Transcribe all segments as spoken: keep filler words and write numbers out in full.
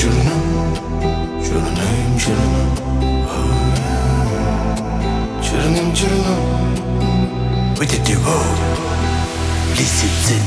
черным, черным, черным, черным, черным. Выйдет его лисицы.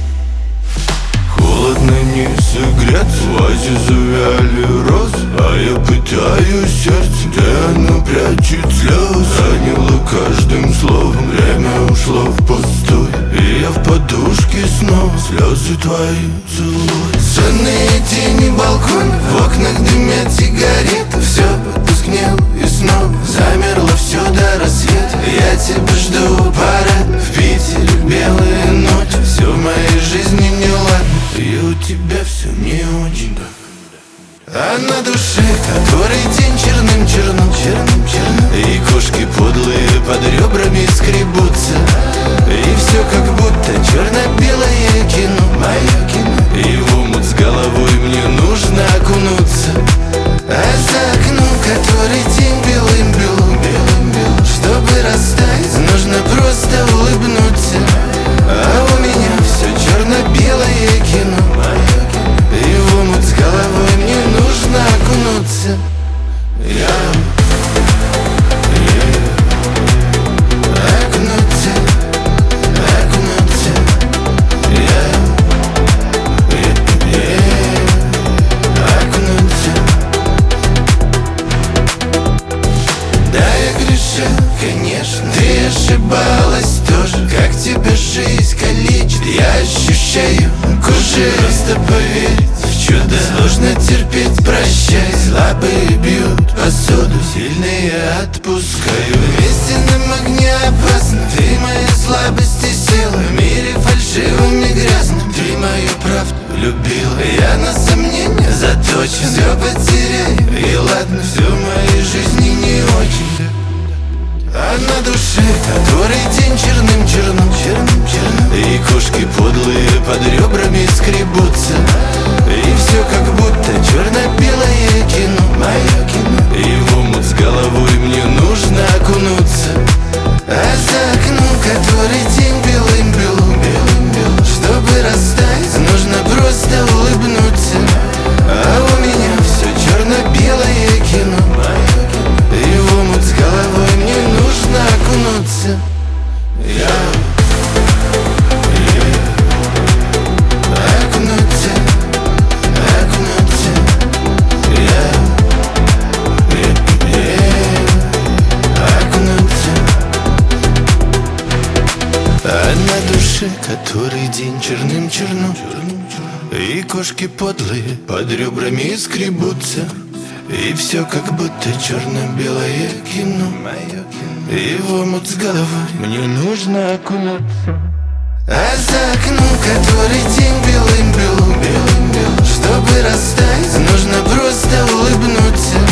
Холодно не согреться, в вазе завяли розы, а я пытаюсь сердце, где оно прячет слезы. Ранило каждым словом, время ушло впустую, и я в подушке снова слезы твои целую. Сонные тени балкона, в окнах дымят сигареты. Все потускнело и снова замерло все до рассвета. Я тебя жду, парад в Питере, белые ночи. Все в моей жизни не ладно, и у тебя все не очень. А на душе который день черным, черным, черным, черным. И кошки подлые под ребрами скребутся. И все как будто черно-белое кино, мое кино. И в омут с головой мне нужно окунуться. А за окном который день белым, белым, белым, белым. Чтобы растаять, нужно просто улыбнуться. А у меня все черно-белое кино, мое кино. И в омут с головой мне нужно окунуться. Я конечно, ты ошибалась тоже. Как тебя жизнь калечит, я ощущаю кожей. Просто поверить в чудо сложно терпеть, прощай. Слабые бьют посуду, сильные отпускаю. Вместе на огне опасно, ты моя слабость и сила. В мире фальшивым и грязным ты мою правду любила. Я на сомнения заточен, все потеряю. И ладно, все в моей жизни не очень. А на душе который день черным, черным, черным, черным. И кошки подлые под ребрами скребутся. И все как будто черно-белое кино, мое кино. И в омут с головой мне нужно окунуться. А за окном который день белым, белым, белым, белым. Чтобы растаять, нужно просто улыбнуться. А у меня все черно-белое кино, мое кино. И в омут с головой мне нужно окунуться. Я окунуться, окунуться. Я окунуться. А на душе который день черным, черным. И кошки подлые под ребрами скребутся. И все как будто черно-белое кино, мое кино. И в омут с головой мне нужно окунуться. А за окном который день белым, белым, белым, белым. Чтобы растаять, нужно просто улыбнуться.